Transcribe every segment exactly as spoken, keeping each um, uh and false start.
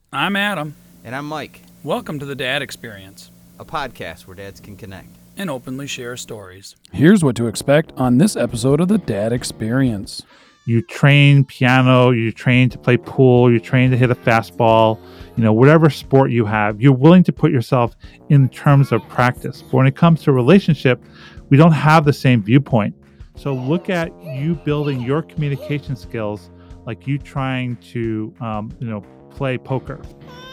I'm Adam. And I'm Mike, Welcome to the Dad Experience, a podcast where dads can connect. and openly share stories. Here's what to expect on this episode of the Dad Experience. You train piano, you train to play pool, you train to hit a fastball, you know, whatever sport you have, you're willing to put yourself in terms of practice. But when it comes to a relationship, we don't have the same viewpoint. So look at you building your communication skills like you trying to, um, you know, play poker.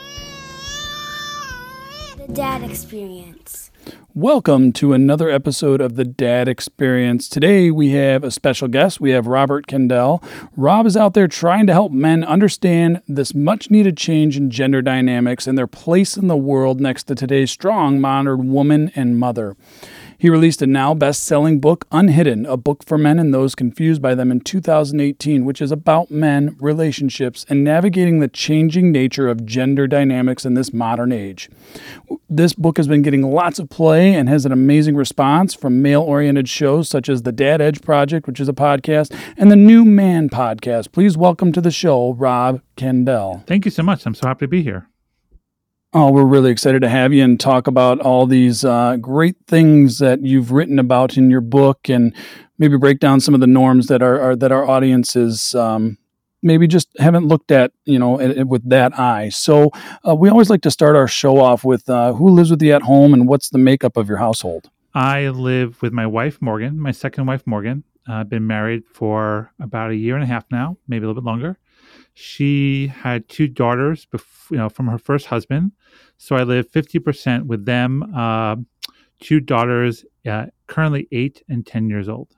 The Dad Experience. Welcome to another episode of the Dad Experience. Today we have a special guest. We have Robert Kendall. Rob is out there trying to help men understand this much needed change in gender dynamics and their place in the world next to today's strong, modern woman and mother. He released a now best-selling book, Unhidden, a book for men and those confused by them in two thousand eighteen, which is about men, relationships, and navigating the changing nature of gender dynamics in this modern age. This book has been getting lots of play and has an amazing response from male-oriented shows such as the Dad Edge Project, which is a podcast, and the New Man podcast. Please welcome to the show, Rob Kendall. Thank you so much. I'm so happy to be here. Oh, we're really excited to have you and talk about all these uh, great things that you've written about in your book, and maybe break down some of the norms that are, are that our audiences um, maybe just haven't looked at, you know, at, at, with that eye. So uh, we always like to start our show off with uh, who lives with you at home and what's the makeup of your household. I live with my wife, Morgan, my second wife, Morgan. Uh, I've been married for about a year and a half now, maybe a little bit longer. She had two daughters, bef- you know, from her first husband. So I live fifty percent with them. Uh, two daughters, uh, currently eight and ten years old.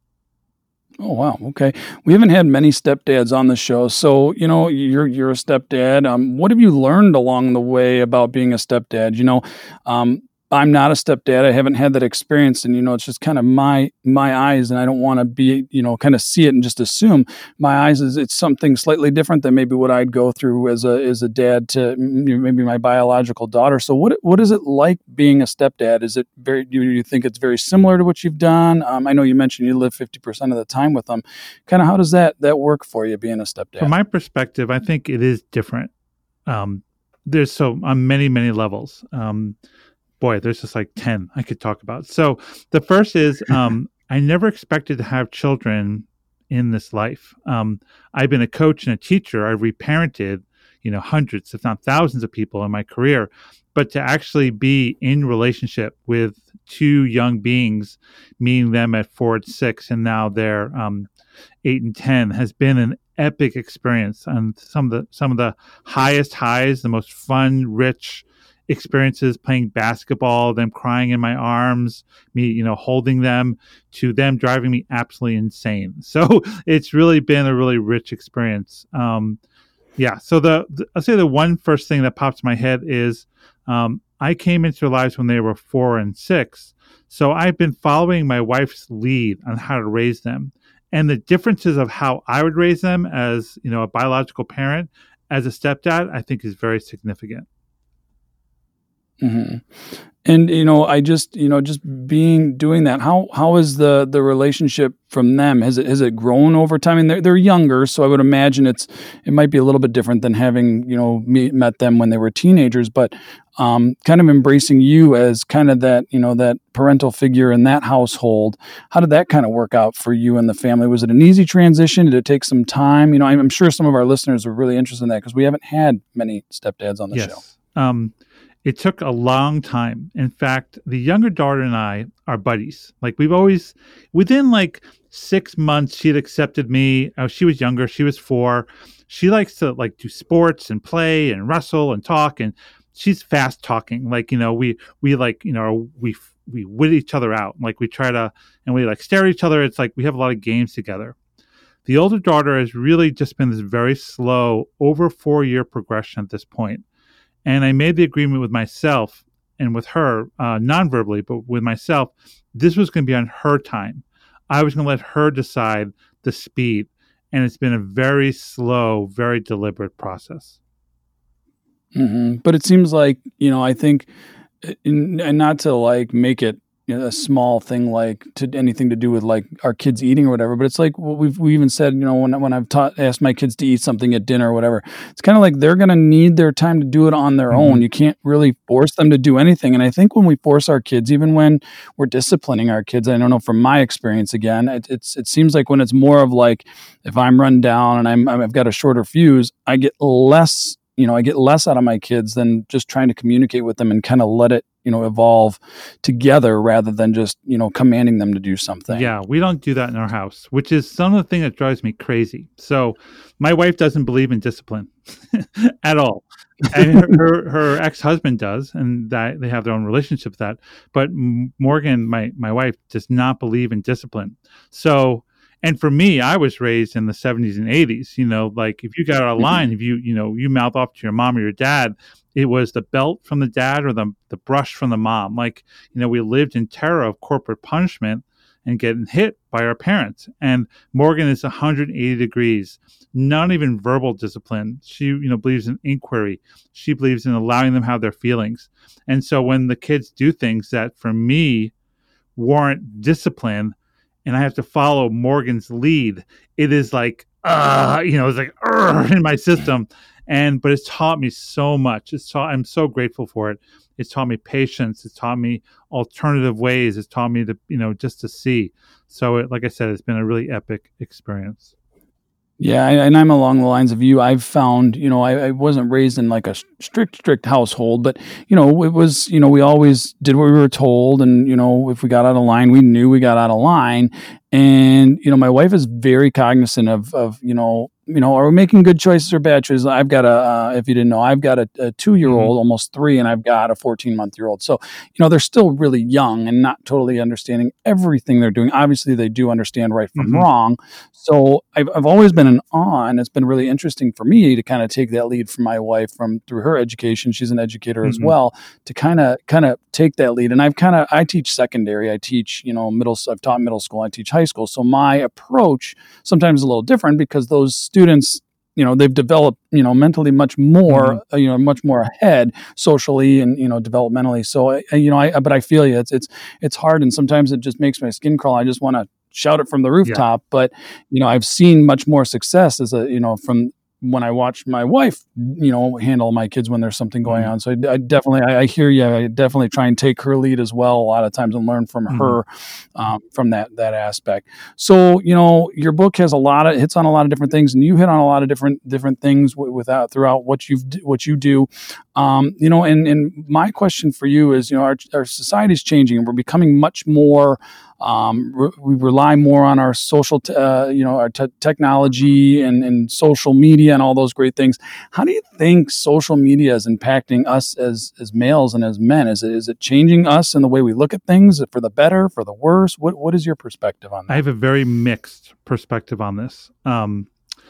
Oh, wow. Okay. We haven't had many stepdads on the show. So, you know, you're you're a stepdad. Um, what have you learned along the way about being a stepdad? You know, um, I'm not a stepdad. I haven't had that experience. And, you know, it's just kind of my my eyes. And I don't want to be, you know, kind of see it and just assume. My eyes is it's something slightly different than maybe what I'd go through as a as a dad to maybe my biological daughter. So what what is it like being a stepdad? Is it very, do you think it's very similar to what you've done? Um, I know you mentioned you live fifty percent of the time with them. Kind of how does that that work for you being a stepdad? From my perspective, I think it is different. Um, there's so on many, many levels. Um, Boy, there's just like ten I could talk about. So the first is um, I never expected to have children in this life. Um, I've been a coach and a teacher. I've reparented, you know, hundreds, if not thousands of people in my career. But to actually be in relationship with two young beings, meeting them at four and six, and now they're um, eight and ten, has been an epic experience. And some of the some of the highest highs, the most fun, rich experiences, playing basketball, them crying in my arms, me, you know, holding them, to them driving me absolutely insane. So it's really been a really rich experience. Um, yeah. So the, the, I'll say the one first thing that pops in my head is um, I came into their lives when they were four and six. So I've been following my wife's lead on how to raise them, and the differences of how I would raise them as, you know, a biological parent, as a stepdad, I think is very significant. Mm-hmm. And, you know, I just, you know, just being, doing that, how, how is the, the relationship from them? Has it, has it grown over time? I mean, they're, they're younger, so I would imagine it's, it might be a little bit different than having, you know, me, met them when they were teenagers, but um, kind of embracing you as kind of that, you know, that parental figure in that household. How did that kind of work out for you and the family? Was it an easy transition? Did it take some time? You know, I'm, I'm sure some of our listeners are really interested in that because we haven't had many stepdads on the yes. show. Um, It took a long time. In fact, the younger daughter and I are buddies. Like we've always, within like six months, she'd accepted me. Oh, she was younger. She was four. She likes to like do sports and play and wrestle and talk. And she's fast talking. Like, you know, we, we like, you know, we, we wit each other out. Like we try to, and we like stare at each other. It's like we have a lot of games together. The older daughter has really just been this very slow, over four year progression at this point. And I made the agreement with myself and with her, uh, non-verbally, but with myself, this was going to be on her time. I was going to let her decide the speed. And it's been a very slow, very deliberate process. Mm-hmm. But it seems like, you know, I think, and not to like make it you know, a small thing like to anything to do with like our kids eating or whatever. But it's like well, we've we even said, you know, when when I've taught asked my kids to eat something at dinner or whatever, it's kind of like they're going to need their time to do it on their Mhm. own. You can't really force them to do anything. And I think when we force our kids, even when we're disciplining our kids, I don't know from my experience again, it, it's it seems like when it's more of like if I'm run down and I'm I've got a shorter fuse, I get less. You know, I get less out of my kids than just trying to communicate with them and kind of let it, you know, evolve together rather than just, you know, commanding them to do something. Yeah, we don't do that in our house, which is some of the thing that drives me crazy. So my wife doesn't believe in discipline at all. And her, her, her ex-husband does, and that they have their own relationship with that. But M- Morgan, my, my wife, does not believe in discipline. So, and for me, I was raised in the seventies and eighties, you know, like if you got out of line, if you, you know, you mouth off to your mom or your dad, it was the belt from the dad or the, the brush from the mom. Like, you know, we lived in terror of corporate punishment and getting hit by our parents. And Morgan is one hundred eighty degrees, not even verbal discipline. She, you know, believes in inquiry. She believes in allowing them to have their feelings. And so when the kids do things that for me warrant discipline and I have to follow Morgan's lead, it is like, uh, you know, it's like uh, in my system. And, but it's taught me so much. It's taught, I'm so grateful for it. It's taught me patience. It's taught me alternative ways. It's taught me to, you know, just to see. So it, like I said, it's been a really epic experience. Yeah, and I'm along the lines of you. I've found, you know, I, I wasn't raised in like a strict, strict household, but, you know, it was, you know, we always did what we were told. And, you know, if we got out of line, we knew we got out of line. And, you know, my wife is very cognizant of, of, you know, you know, are we making good choices or bad choices? I've got a, uh, if you didn't know, I've got a, a two-year-old, Mhm. almost three, and I've got a fourteen-month-year-old. So, you know, they're still really young and not totally understanding everything they're doing. Obviously, they do understand right from Mhm. wrong. So I've, I've always been an awe, and it's been really interesting for me to kind of take that lead from my wife from through her education. She's an educator as Mhm. well, to kind of kind of take that lead. And I've kind of I teach secondary, I teach you know middle. I've taught middle school, I teach high school. So my approach sometimes is a little different because those students, you know, they've developed, you know, mentally much more, Mhm. uh, you know, much more ahead socially and, you know, developmentally. So, I, I- you know, I, but I feel you, it's, it's, it's hard. And sometimes it just makes my skin crawl. I just want to shout it from the rooftop, but, you know, I've seen much more success as a, you know, from when I watch my wife, you know, handle my kids when there's something going Mhm. on. So I, I definitely, I, I hear you. I definitely try and take her lead as well a lot of times and learn from Mhm. her um, from that, that aspect. So, you know, your book has a lot of hits on a lot of different things, and you hit on a lot of different different things w- without throughout what you've d- what you do. Um, you know, and and my question for you is, you know, our our society is changing, and we're becoming much more. Um, re- we rely more on our social, t- uh, you know, our te- technology and, and social media and all those great things. How do you think social media is impacting us as as males and as men? Is it is it changing us in the way we look at things for the better, for the worse? What what is your perspective on that? I have a very mixed perspective on this. Um,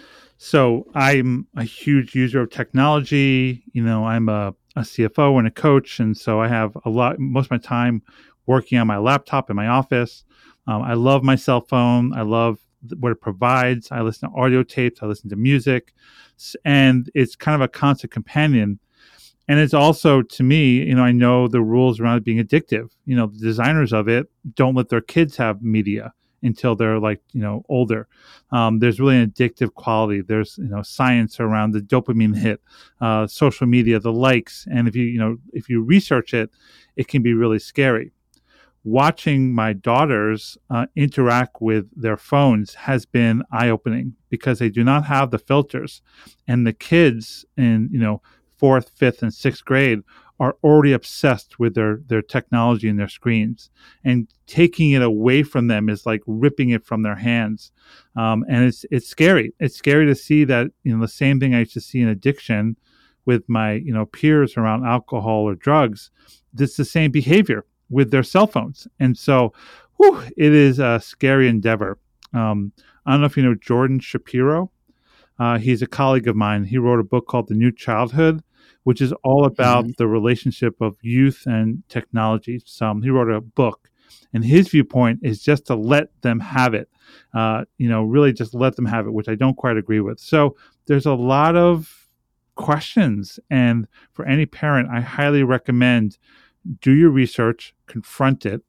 so I'm a huge user of technology. You know, I'm a, a C F O and a coach. And so I have a lot, most of my time working on my laptop in my office. Um, I love my cell phone. I love th- what it provides. I listen to audio tapes. I listen to music. S- And it's kind of a constant companion. And it's also, to me, you know, I know the rules around it being addictive. You know, the designers of it don't let their kids have media until they're like, you know, older. Um, there's really an addictive quality. There's, you know, science around the dopamine hit, uh, social media, the likes. And if you, you know, if you research it, it can be really scary. Watching my daughters uh, interact with their phones has been eye-opening because they do not have the filters, and the kids in you know fourth, fifth, and sixth grade are already obsessed with their their technology and their screens, and taking it away from them is like ripping it from their hands, um, and it's it's scary. It's scary to see that you know the same thing I used to see in addiction with my you know peers around alcohol or drugs. It's the same behavior with their cell phones. And so whew, it is a scary endeavor. Um, I don't know if you know Jordan Shapiro. Uh, he's a colleague of mine. He wrote a book called The New Childhood, which is all about Mhm. the relationship of youth and technology. So he wrote a book, and his viewpoint is just to let them have it. Uh, you know, really just let them have it, which I don't quite agree with. So there's a lot of questions, and for any parent, I highly recommend do your research, confront it,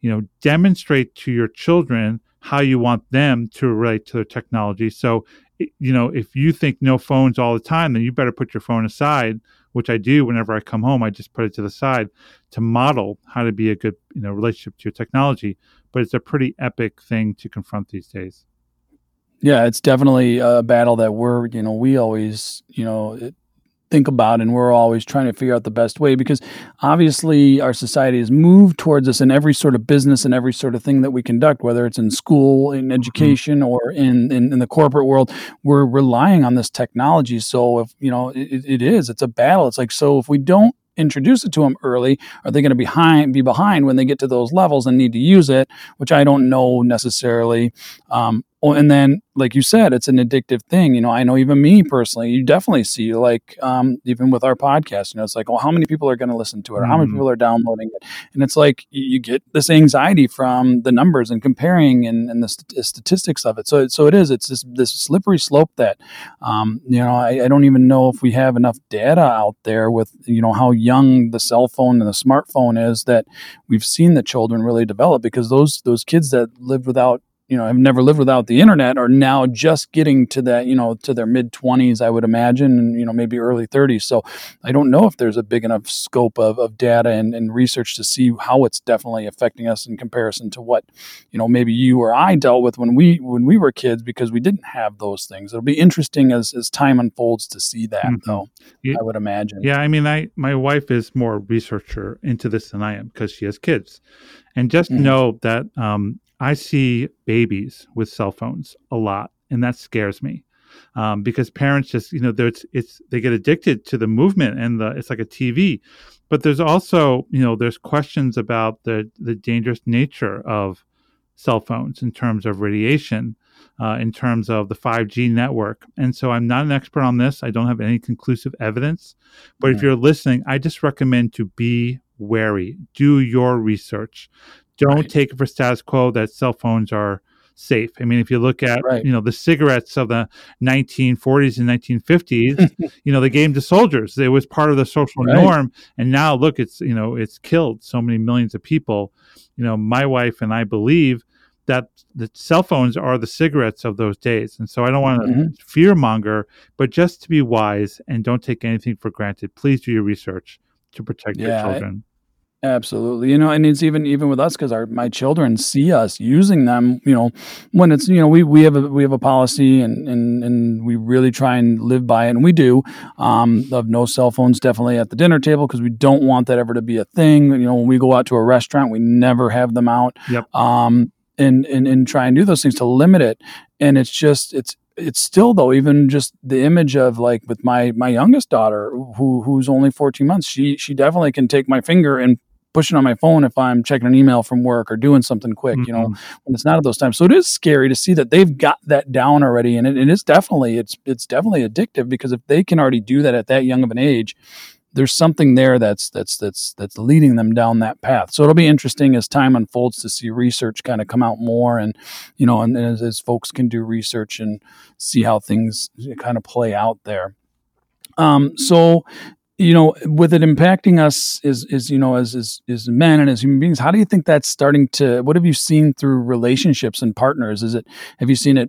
you know, demonstrate to your children how you want them to relate to their technology. So, you know, if you think no phones all the time, then you better put your phone aside, which I do whenever I come home. I just put it to the side to model how to be a good, you know, relationship to your technology. But it's a pretty epic thing to confront these days. Yeah, it's definitely a battle that we're, you know, we always, you know, it, think about, and we're always trying to figure out the best way, because obviously our society has moved towards this in every sort of business and every sort of thing that we conduct, whether it's in school, in education, or in, in, in the corporate world. We're relying on this technology. So if, you know, it, it is, it's a battle. It's like, so if we don't introduce it to them early, are they going to behind be behind when they get to those levels and need to use it, which I don't know necessarily. Um, oh, and then, like you said, it's an addictive thing. You know, I know even me personally, you definitely see, like, um, even with our podcast, you know, it's like, well, how many people are going to listen to it? Or how many Mhm. people are downloading it? And it's like, you you get this anxiety from the numbers and comparing and, and the st- statistics of it. So, so it is, it's this, this slippery slope that, um, you know, I, I don't even know if we have enough data out there with, you know, how young the cell phone and the smartphone is that we've seen the children really develop, because those, those kids that lived without, you know, have never lived without the internet are now just getting to that, you know, to their mid twenties, I would imagine, and, you know, maybe early thirties. So I don't know if there's a big enough scope of, of data and, and research to see how it's definitely affecting us in comparison to what, you know, maybe you or I dealt with when we, when we were kids, because we didn't have those things. It'll be interesting as, as time unfolds to see that, Mhm. though, Yeah. I would imagine. Yeah, I mean, I my wife is more researcher into this than I am because she has kids, and just Mhm. know that um, I see babies with cell phones a lot, and that scares me um, because parents just, you know, there's it's they get addicted to the movement, and the it's like a T V. But there's also, you know, there's questions about the the dangerous nature of cell phones in terms of radiation, uh, in terms of the five G network. And so I'm not an expert on this. I don't have any conclusive evidence. But if Mhm. you're listening, I just recommend to be wary. Do your research. Don't Right. take it for status quo that cell phones are safe. I mean, if you look at, Right. you know, the cigarettes of the nineteen forties and nineteen fifties, you know, they gave them to soldiers. It was part of the social Right. norm. And now look, it's, you know, it's killed so many millions of people. You know, my wife and I believe that the cell phones are the cigarettes of those days. And so I don't want to Mhm. fear monger, but just to be wise and don't take anything for granted. Please do your research to protect your Yeah. children. Absolutely. You know, and it's even even with us, because our my children see us using them, you know, when it's, you know, we, we have a we have a policy, and, and and we really try and live by it, and we do, um, of no cell phones definitely at the dinner table, because we don't want that ever to be a thing. You know, when we go out to a restaurant, we never have them out. Yep. Um and and, and try and do those things to limit it. And it's just it's it's still, though, even just the image of, like, with my my youngest daughter, who who's only fourteen months, she she definitely can take my finger and push it on my phone if I'm checking an email from work or doing something quick, you know, Mhm. when it's not at those times. So it is scary to see that they've got that down already. And it, it is definitely, it's, it's definitely addictive, because if they can already do that at that young of an age, there's something there that's, that's, that's, that's leading them down that path. So it'll be interesting as time unfolds to see research kind of come out more, and, you know, and, and as, as folks can do research and see how things kind of play out there. Um, so, you know, with it impacting us is, is, you know, as, as, as men and as human beings, how do you think that's starting to, what have you seen through relationships and partners? Is it, have you seen it,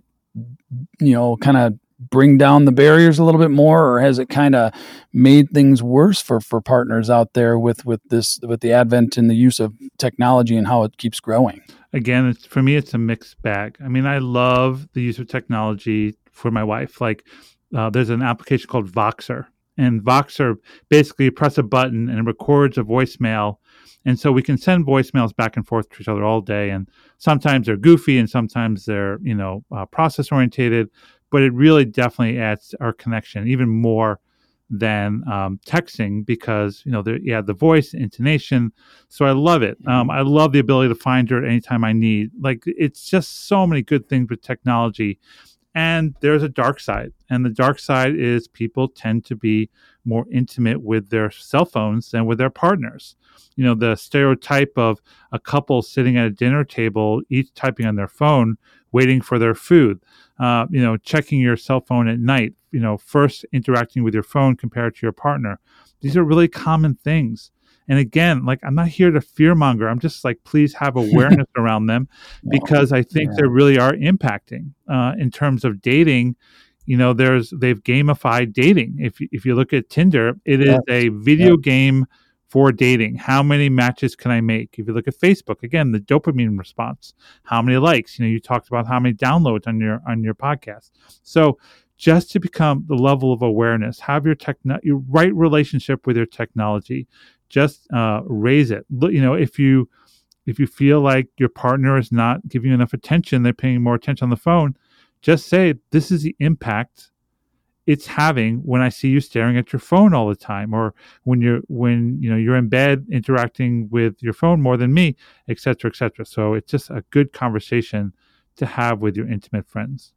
you know, kind of bring down the barriers a little bit more, or has it kind of made things worse for, for partners out there with, with this, with the advent and the use of technology and how it keeps growing? Again, it's, for me, it's a mixed bag. I mean, I love the use of technology for my wife. Like, uh, there's an application called Voxer. And Voxer, basically you press a button and it records a voicemail. And so we can send voicemails back and forth to each other all day. And sometimes they're goofy and sometimes they're, you know, uh, process orientated. But it really definitely adds to our connection even more than um, texting, because, you know, there, yeah, the voice, intonation. So I love it. Um, I love the ability to find her anytime I need. Like, it's just so many good things with technology. And there's a dark side. And the dark side is people tend to be more intimate with their cell phones than with their partners. You know, the stereotype of a couple sitting at a dinner table, each typing on their phone, waiting for their food, uh, you know, checking your cell phone at night, you know, first interacting with your phone compared to your partner. These are really common things. And again, like, I'm not here to fearmonger. I'm just like, please have awareness around them, because I think Yeah. they really are impacting uh, in terms of dating. You know, there's they've gamified dating. If if you look at Tinder, it is Yes. a video game for dating. How many matches can I make? If you look at Facebook, again, the dopamine response. How many likes? You know, you talked about how many downloads on your on your podcast. So just to become the level of awareness, have your techno- your right relationship with your technology. Just uh, raise it. Look, you know, if you if you feel like your partner is not giving you enough attention, they're paying more attention on the phone, just say, this is the impact it's having when I see you staring at your phone all the time, or when you're when you know you're in bed interacting with your phone more than me, et cetera, et cetera. So it's just a good conversation to have with your intimate friends.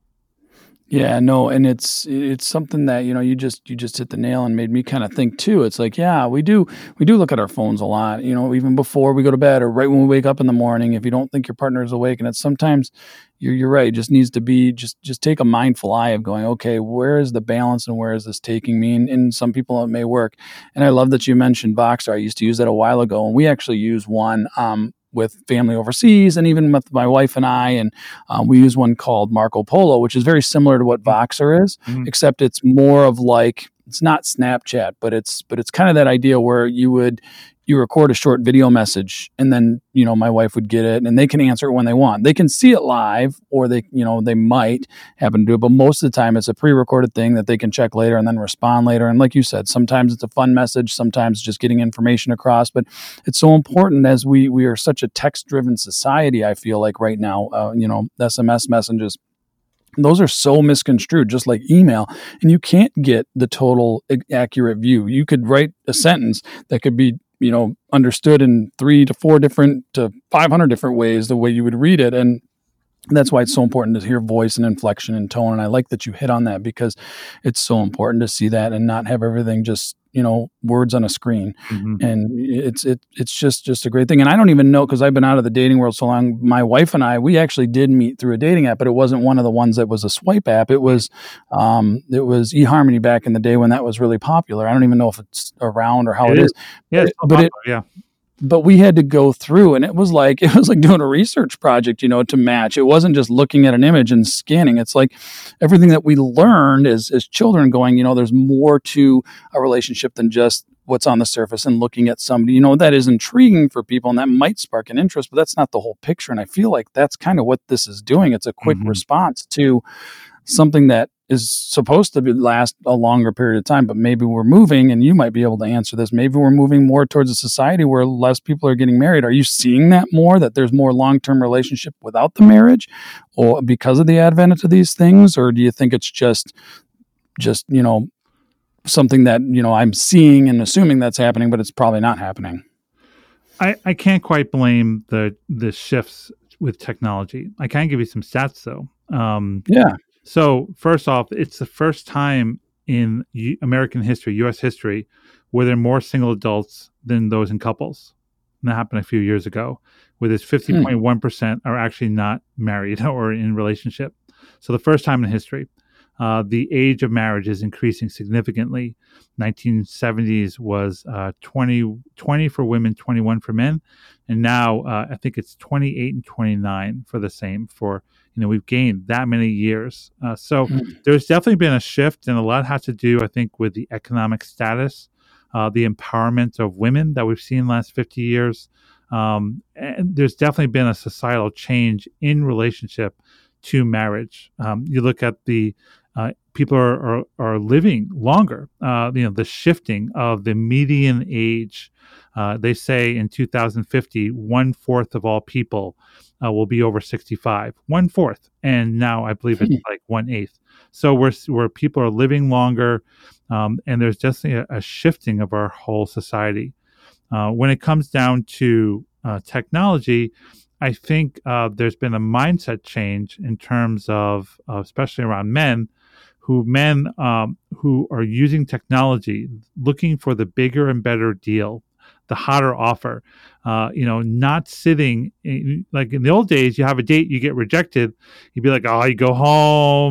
Yeah, no, and it's it's something that, you know, you just you just hit the nail and made me kind of think too. It's like, yeah, we do we do look at our phones a lot, you know, even before we go to bed or right when we wake up in the morning. If you don't think your partner is awake, and it's sometimes you're you're right, it just needs to be just just take a mindful eye of going, okay, where is the balance and where is this taking me? And, and some people it may work. And I love that you mentioned Voxer. I used to use that a while ago, and we actually use one um with family overseas, and even with my wife and I, and um, we use one called Marco Polo, which is very similar to what Voxer is, Mhm. except it's more of like, it's not Snapchat, but it's but it's kind of that idea where you would you record a short video message, and then, you know, my wife would get it, and they can answer it when they want. They can see it live, or they, you know, they might happen to do it, but most of the time it's a pre-recorded thing that they can check later and then respond later. And like you said, sometimes it's a fun message, sometimes just getting information across. But it's so important, as we we are such a text-driven society, I feel like right now, uh, you know, S M S messages, those are so misconstrued, just like email, and you can't get the total ac- accurate view. You could write a sentence that could be, you know, understood in three to four different to five hundred different ways the way you would read it. And that's why it's so important to hear voice and inflection and tone. And I like that you hit on that, because it's so important to see that and not have everything just, you know, words on a screen. Mhm. And it's it it's just just a great thing. And I don't even know, because I've been out of the dating world so long. My wife and I, we actually did meet through a dating app, but it wasn't one of the ones that was a swipe app. It was um, it was eHarmony back in the day when that was really popular. I don't even know if it's around or how It it is. is. Yeah, it's But it, yeah. but we had to go through, and it was like it was like doing a research project, you know, to match. It wasn't just looking at an image and scanning. It's like everything that we learned as as children, going, you know, there's more to a relationship than just what's on the surface, and looking at somebody, you know, that is intriguing for people and that might spark an interest, but that's not the whole picture. And I feel like that's kind of what this is doing. It's a quick Mhm. response to something that is supposed to be last a longer period of time, but maybe we're moving, and you might be able to answer this. Maybe we're moving more towards a society where less people are getting married. Are you seeing that more, that there's more long-term relationship without the marriage, or because of the advent of these things? Or do you think it's just, just, you know, something that, you know, I'm seeing and assuming that's happening, but it's probably not happening? I, I can't quite blame the the shifts with technology. I can give you some stats though. Um, Yeah. so first off, it's the first time in U- American history, U S history, where there are more single adults than those in couples. And that happened a few years ago, where there's fifty point one percent are actually not married or in relationship. So the first time in history. Uh, the age of marriage is increasing significantly. nineteen seventies was uh, twenty, twenty for women, twenty-one for men. And now uh, I think it's twenty-eight and twenty-nine for the same. For, you know, we've gained that many years. Uh, so Mm. there's definitely been a shift, and a lot has to do, I think, with the economic status, uh, the empowerment of women that we've seen in the last fifty years. Um, and there's definitely been a societal change in relationship to marriage. Um, you look at the uh, people are, are are living longer. Uh, you know, the shifting of the median age. Uh, they say in two thousand fifty, one fourth of all people uh, will be over sixty-five. One fourth, and now I believe it's like one eighth. So we're where people are living longer, um, and there's definitely a, a shifting of our whole society. Uh, when it comes down to uh, technology, I think uh, there's been a mindset change in terms of, uh, especially around men, who men um, who are using technology, looking for the bigger and better deal, the hotter offer. Uh, you know, not sitting in, like in the old days. You have a date, you get rejected. You'd be like, oh, you go home.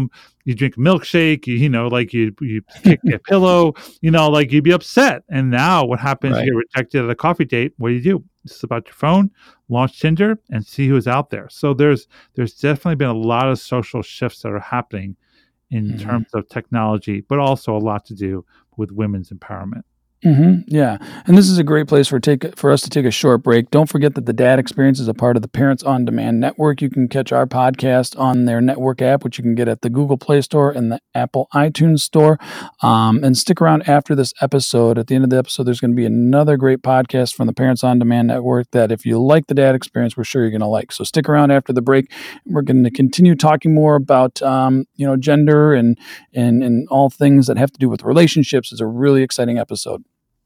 you drink a milkshake, you, you know, like you you kick a pillow, you know, like you'd be upset. And now what happens? Right. You get rejected at a coffee date. What do you do? It's about your phone, launch Tinder, and see who's out there. So there's there's definitely been a lot of social shifts that are happening in Mhm. terms of technology, but also a lot to do with women's empowerment. hmm Yeah, and this is a great place for take for us to take a short break. Don't forget that the Dad Experience is a part of the Parents on Demand network. You can catch our podcast on their network app, which you can get at the Google Play Store and the Apple iTunes Store. Um, and stick around after this episode. At the end of the episode, there's going to be another great podcast from the Parents on Demand network that, if you like the Dad Experience, we're sure you're going to like. So stick around after the break. We're going to continue talking more about um, you know gender and and and all things that have to do with relationships. It's a really exciting episode.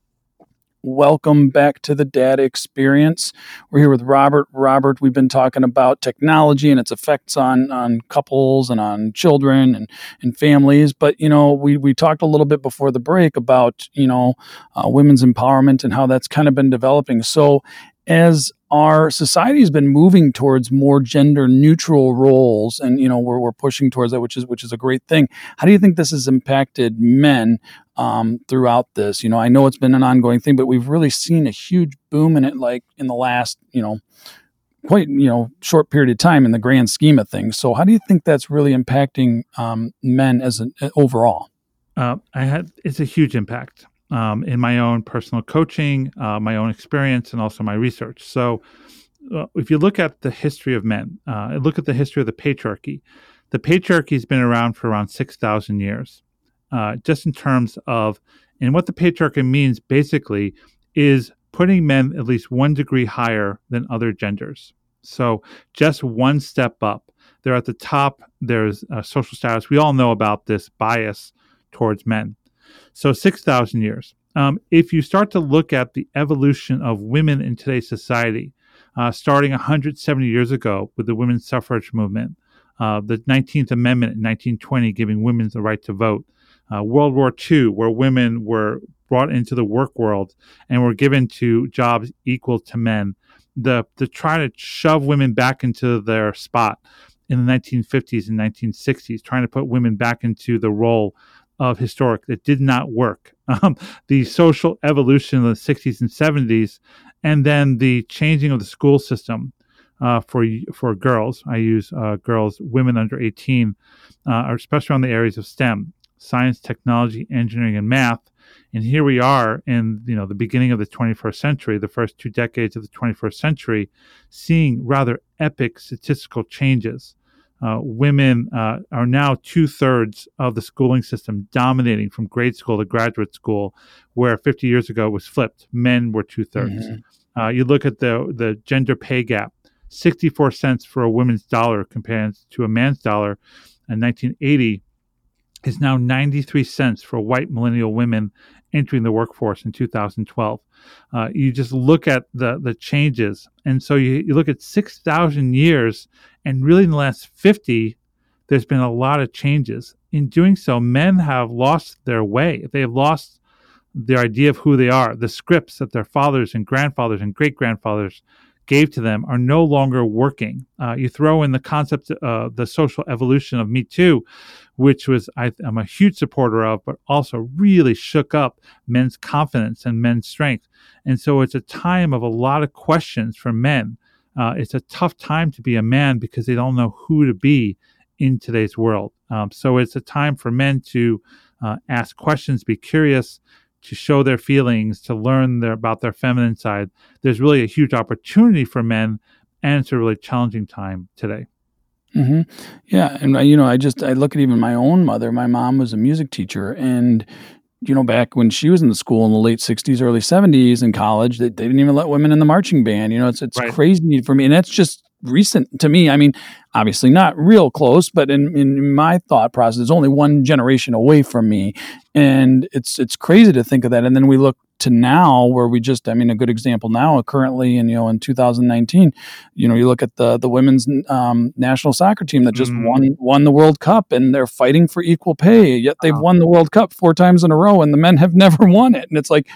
Welcome back to the Dad Experience. We're here with Robert. Robert, we've been talking about technology and its effects on, on couples and on children and, and families. But, you know, we, we talked a little bit before the break about, you know, uh, women's empowerment and how that's kind of been developing. So as our society has been moving towards more gender neutral roles, and, you know, we're, we're pushing towards that, which is, which is a great thing. How do you think this has impacted men um, throughout this? You know, I know it's been an ongoing thing, but we've really seen a huge boom in it, like in the last, you know, quite, you know, short period of time in the grand scheme of things. So how do you think that's really impacting um, men as an overall? Uh, I had it's a huge impact. Um, in my own personal coaching, uh, my own experience, and also my research. So uh, if you look at the history of men, uh, look at the history of the patriarchy, the patriarchy has been around for around six thousand years, uh, just in terms of, and what the patriarchy means basically is putting men at least one degree higher than other genders. So just one step up. They're at the top. There's uh, social status. We all know about this bias towards men. So six thousand years. Um, if you start to look at the evolution of women in today's society, uh, starting one hundred seventy years ago with the women's suffrage movement, uh, the nineteenth Amendment in nineteen twenty giving women the right to vote, uh, World War Two, where women were brought into the work world and were given to jobs equal to men, the to try to shove women back into their spot in the nineteen fifties and nineteen sixties, trying to put women back into the role of historic that did not work. Um, the social evolution of the sixties and seventies, and then the changing of the school system uh, for for girls. I use uh, girls, women under eighteen, uh, especially on the areas of STEM, science, technology, engineering, and math. And here we are in you know the beginning of the twenty-first century, the first two decades of the twenty-first century, seeing rather epic statistical changes. Uh, women uh, are now two-thirds of the schooling system, dominating from grade school to graduate school, where fifty years ago it was flipped. Men were two-thirds. Mm-hmm. Uh, you look at the the gender pay gap, sixty-four cents for a woman's dollar compared to a man's dollar in nineteen eighty is now ninety-three cents for white millennial women entering the workforce in two thousand twelve. Uh, you just look at the the changes. And so you, you look at six thousand years, and really in the last fifty, there's been a lot of changes. In doing so, men have lost their way. They have lost their idea of who they are. The scripts that their fathers and grandfathers and great-grandfathers gave to them are no longer working. Uh, you throw in the concept of uh, the social evolution of Me Too, which was I, I'm a huge supporter of, but also really shook up men's confidence and men's strength. And so it's a time of a lot of questions for men. Uh, it's a tough time to be a man because they don't know who to be in today's world. Um, so it's a time for men to uh, ask questions, be curious, to show their feelings, to learn their, about their feminine side. There's really a huge opportunity for men, and it's a really challenging time today. Mm-hmm. Yeah, and you know, I just I look at even my own mother. My mom was a music teacher, and you know, back when she was in the school in the late sixties, early seventies, in college, they, they didn't even let women in the marching band. You know, it's it's right. Crazy for me, and that's just recent to me. I mean, obviously not real close, but in, in my thought process, it's only one generation away from me, and it's it's crazy to think of that. And then we look to now, where we just, I mean, a good example now, currently, and you know, in two thousand nineteen, you know, you look at the the women's um, national soccer team that just mm. won won the World Cup, and they're fighting for equal pay. Yet they've wow. won the World Cup four times in a row, and the men have never won it. And it's like,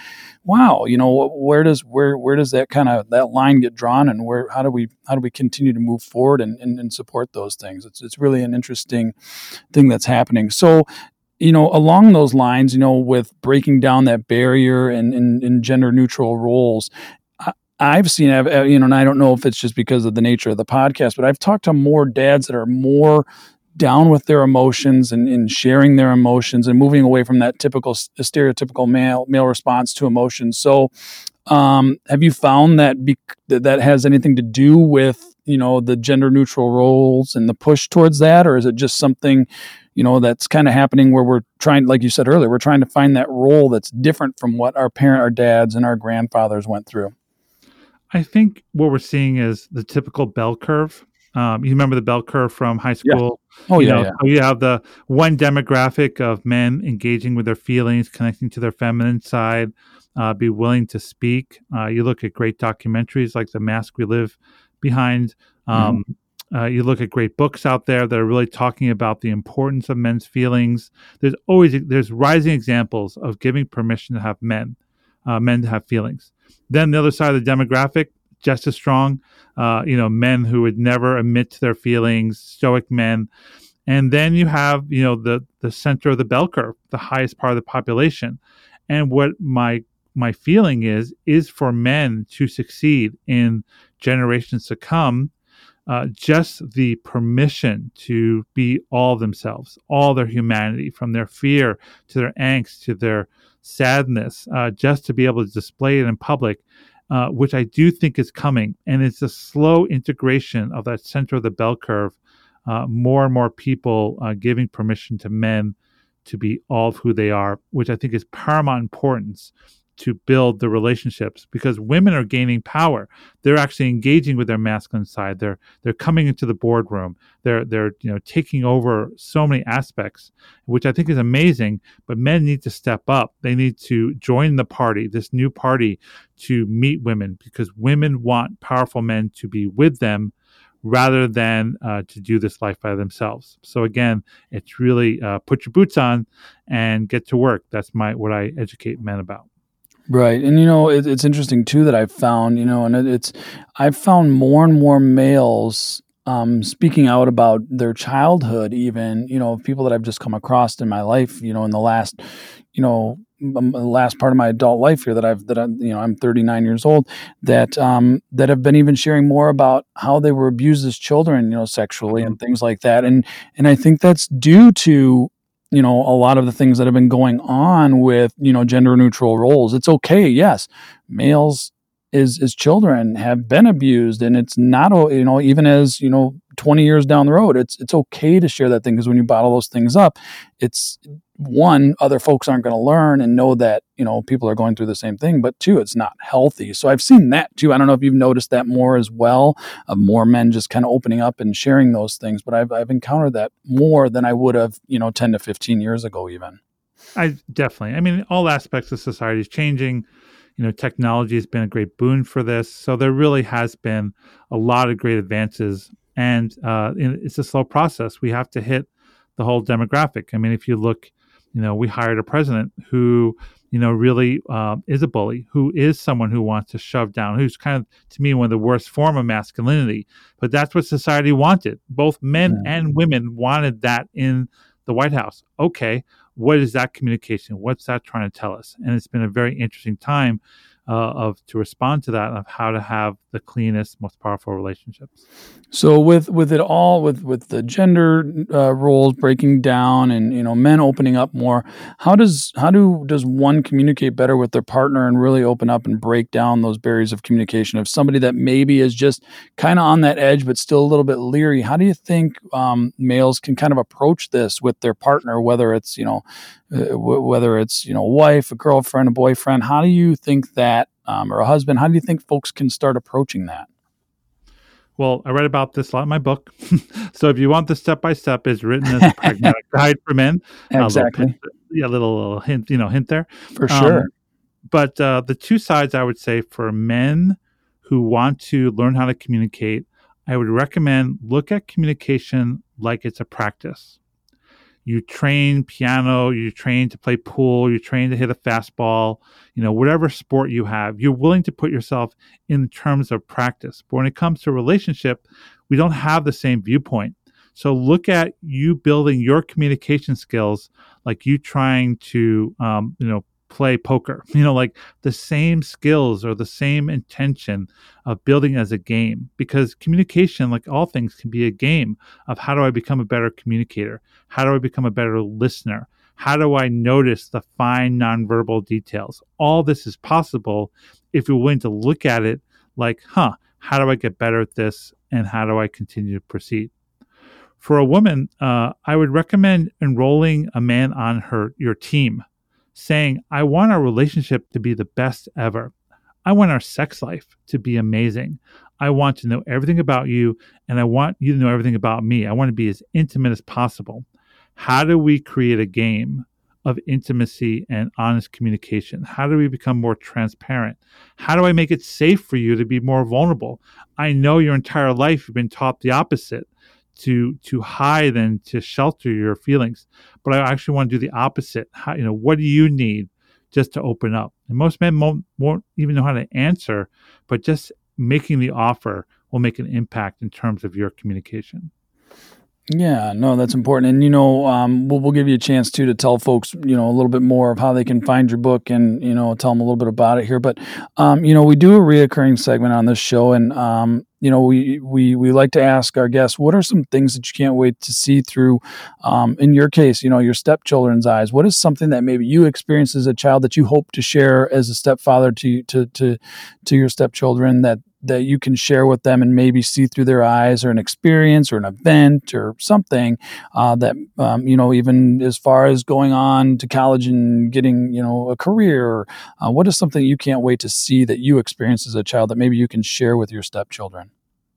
wow, you know, where does where where does that kind of that line get drawn, and where how do we how do we continue to move forward and, and, and support those things? It's it's really an interesting thing that's happening. So, you know, along those lines, you know, with breaking down that barrier and in, in gender neutral roles, I, I've seen, I've, you know, and I don't know if it's just because of the nature of the podcast, but I've talked to more dads that are more down with their emotions and, and sharing their emotions and moving away from that typical stereotypical male male response to emotions. So, um, have you found that be, that that has anything to do with, you know, the gender neutral roles and the push towards that, or is it just something, you know, that's kind of happening where we're trying, like you said earlier, we're trying to find that role that's different from what our parent, our dads, and our grandfathers went through? I think what we're seeing is the typical bell curve. Um, you remember the bell curve from high school? Yeah. Oh, you yeah, know, yeah. So you have the one demographic of men engaging with their feelings, connecting to their feminine side, uh, be willing to speak. Uh, you look at great documentaries like The Mask We Live Behind. Um, mm-hmm. uh, you look at great books out there that are really talking about the importance of men's feelings. There's always there's rising examples of giving permission to have men, uh, men to have feelings. Then the other side of the demographic, just as strong, uh, you know, men who would never admit to their feelings, stoic men. And then you have, you know, the the center of the bell curve, the highest part of the population. And what my my feeling is, is for men to succeed in generations to come, uh, just the permission to be all themselves, all their humanity, from their fear to their angst to their sadness, uh, just to be able to display it in public. Uh, which I do think is coming. And it's a slow integration of that center of the bell curve, uh, more and more people uh, giving permission to men to be all of who they are, which I think is paramount importance to build the relationships, because women are gaining power. They're actually engaging with their masculine side. They're they're coming into the boardroom. They're they're you know taking over so many aspects, which I think is amazing. But men need to step up. They need to join the party, this new party, to meet women, because women want powerful men to be with them rather than uh, to do this life by themselves. So again, it's really uh, put your boots on and get to work. That's my what I educate men about. Right. And, you know, it, it's interesting, too, that I've found, you know, and it, it's, I've found more and more males um, speaking out about their childhood, even, you know, people that I've just come across in my life, you know, in the last, you know, um, the last part of my adult life here that I've, that I, you know, I'm thirty-nine years old, that, um, that have been even sharing more about how they were abused as children, you know, sexually and things like that. And, and I think that's due to, you know, a lot of the things that have been going on with, you know, gender neutral roles. It's okay. Yes. Males as, as children have been abused, and it's not, you know, even as, you know, twenty years down the road, it's, it's okay to share that thing. Because when you bottle those things up, it's one, other folks aren't going to learn and know that, you know, people are going through the same thing, but two, it's not healthy. So I've seen that too. I don't know if you've noticed that more as well, of more men just kind of opening up and sharing those things, but I've, I've encountered that more than I would have, you know, ten to fifteen years ago even. I definitely, I mean, all aspects of society is changing. You know, technology has been a great boon for this. So there really has been a lot of great advances, and uh, it's a slow process. We have to hit the whole demographic. I mean, if you look, you know, we hired a president who, you know, really uh, is a bully, who is someone who wants to shove down, who's kind of, to me, one of the worst form of masculinity. But that's what society wanted. Both men yeah. and women wanted that in the White House. Okay, what is that communication? What's that trying to tell us? And it's been a very interesting time uh, of to respond to that, of how to have the cleanest, most powerful relationships. So with with it all, with with the gender uh, roles breaking down, and you know, men opening up more, how does how do does one communicate better with their partner and really open up and break down those barriers of communication? If somebody that maybe is just kind of on that edge but still a little bit leery, how do you think um, males can kind of approach this with their partner, whether it's you know uh, w- whether it's you know a wife, a girlfriend, a boyfriend? How do you think that, um, or a husband? How do you think folks can start approaching that? Well, I read about this a lot in my book. So if you want the step-by-step, it's written as a pragmatic guide for men. Exactly. A little, yeah, a little, little hint, you know, hint there. For sure. Um, but uh, the two sides, I would say, for men who want to learn how to communicate, I would recommend look at communication like it's a practice. you train piano, you train to play pool, you train to hit a fastball, you know, whatever sport you have, you're willing to put yourself in terms of practice. But when it comes to a relationship, we don't have the same viewpoint. So look at you building your communication skills like you trying to, um, you know, play poker, you know, like the same skills or the same intention of building as a game, because communication, like all things, can be a game of how do I become a better communicator? How do I become a better listener? How do I notice the fine nonverbal details? All this is possible if you're willing to look at it like, huh, how do I get better at this? And how do I continue to proceed? For a woman, uh, I would recommend enrolling a man on her your team, saying, I want our relationship to be the best ever. I want our sex life to be amazing. I want to know everything about you, and I want you to know everything about me. I want to be as intimate as possible. How do we create a game of intimacy and honest communication? How do we become more transparent? How do I make it safe for you to be more vulnerable? I know your entire life you've been taught the opposite, to to hide and to shelter your feelings, but I actually want to do the opposite. How, you know, what do you need just to open up? And most men won't, won't even know how to answer, but just making the offer will make an impact in terms of your communication. Yeah, no, that's important. And, you know, um, we'll, we'll give you a chance, too, to tell folks, you know, a little bit more of how they can find your book and, you know, tell them a little bit about it here. But, um, you know, we do a reoccurring segment on this show. And, um, you know, we, we, we like to ask our guests, what are some things that you can't wait to see through, um, in your case, you know, your stepchildren's eyes? What is something that maybe you experienced as a child that you hope to share as a stepfather to, to, to, to your stepchildren that, that you can share with them and maybe see through their eyes, or an experience or an event or something uh, that, um, you know, even as far as going on to college and getting, you know, a career, uh, what is something you can't wait to see that you experienced as a child that maybe you can share with your stepchildren?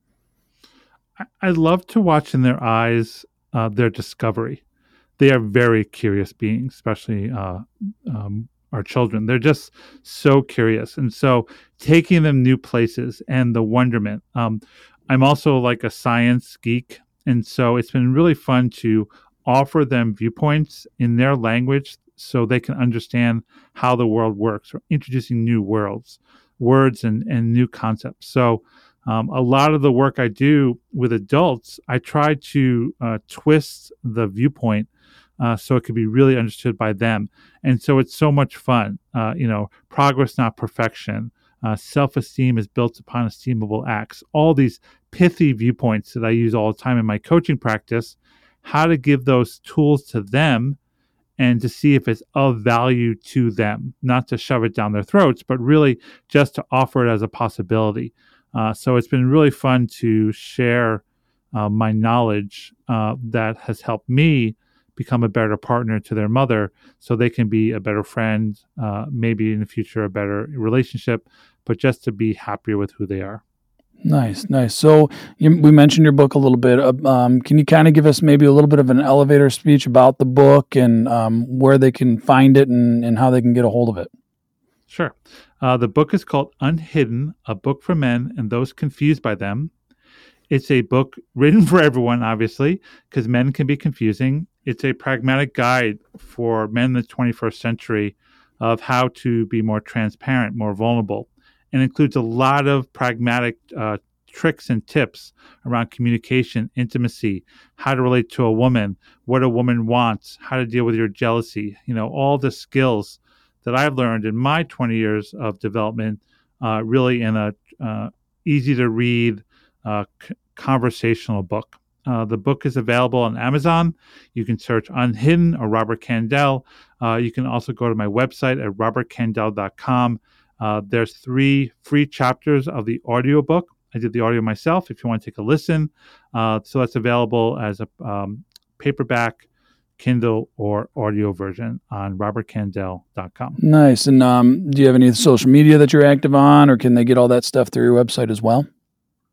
I, I love to watch in their eyes uh, their discovery. They are very curious beings, especially uh, um, our children. They're just so curious. And so taking them new places and the wonderment. Um, I'm also like a science geek. And so it's been really fun to offer them viewpoints in their language so they can understand how the world works, or introducing new worlds, words and, and new concepts. So um, a lot of the work I do with adults, I try to uh, twist the viewpoint Uh, so it could be really understood by them. And so it's so much fun. Uh, you know, progress, not perfection. Uh, self-esteem is built upon esteemable acts. All these pithy viewpoints that I use all the time in my coaching practice, how to give those tools to them and to see if it's of value to them, not to shove it down their throats, but really just to offer it as a possibility. Uh, so it's been really fun to share uh, my knowledge uh, that has helped me become a better partner to their mother, so they can be a better friend, uh, maybe in the future a better relationship, but just to be happier with who they are. Nice, nice. So you, we mentioned your book a little bit. Um, can you kind of give us maybe a little bit of an elevator speech about the book and um, where they can find it and, and how they can get a hold of it? Sure. Uh, the book is called Unhidden, a book for men and those confused by them. It's a book written for everyone, obviously, because men can be confusing. It's a pragmatic guide for men in the twenty-first century of how to be more transparent, more vulnerable, and includes a lot of pragmatic uh, tricks and tips around communication, intimacy, how to relate to a woman, what a woman wants, how to deal with your jealousy, you know, all the skills that I've learned in my twenty years of development, uh, really in a uh, easy to read, uh, c- conversational book. Uh, the book is available on Amazon. You can search Unhidden or Robert Kandel. Uh, you can also go to my website at robert kandel dot com. Uh, there's three free chapters of the audiobook. I did the audio myself if you want to take a listen. Uh, so that's available as a um, paperback, Kindle, or audio version on robert kandel dot com. Nice. And um, do you have any social media that you're active on, or can they get all that stuff through your website as well?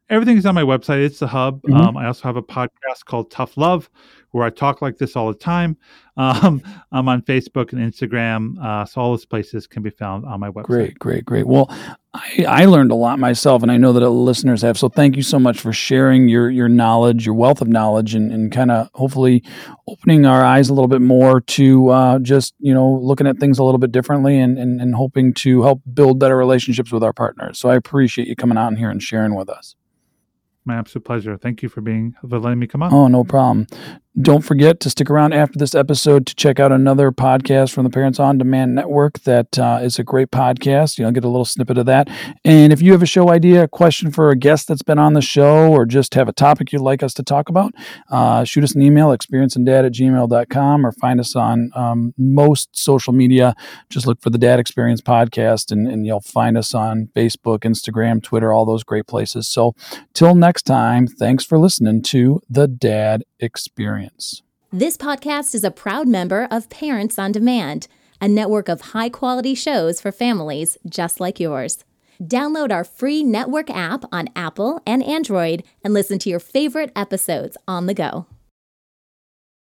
everything's on my website. It's the hub. Mhm. Um, I also have a podcast called Tough Love, where I talk like this all the time. Um, I'm on Facebook and Instagram. Uh, so all those places can be found on my website. Great, great, great. Well, I, I learned a lot myself, and I know that the listeners have. So thank you so much for sharing your your knowledge, your wealth of knowledge, and, and kind of hopefully opening our eyes a little bit more to uh, just, you know, looking at things a little bit differently and, and, and hoping to help build better relationships with our partners. So I appreciate you coming out in here and sharing with us. My absolute pleasure. Thank you for being for letting me come on. Oh, no problem. Don't forget to stick around after this episode to check out another podcast from the Parents on Demand Network. That uh, is a great podcast. You'll get a little snippet of that. And if you have a show idea, a question for a guest that's been on the show, or just have a topic you'd like us to talk about, uh, shoot us an email, experienceanddad at gmail dot com, or find us on um, most social media. Just look for the Dad Experience Podcast, and, and you'll find us on Facebook, Instagram, Twitter, all those great places. So till next time, thanks for listening to The Dad Experience. This podcast is a proud member of Parents on Demand, a network of high-quality shows for families just like yours. Download our free network app on Apple and Android and listen to your favorite episodes on the go.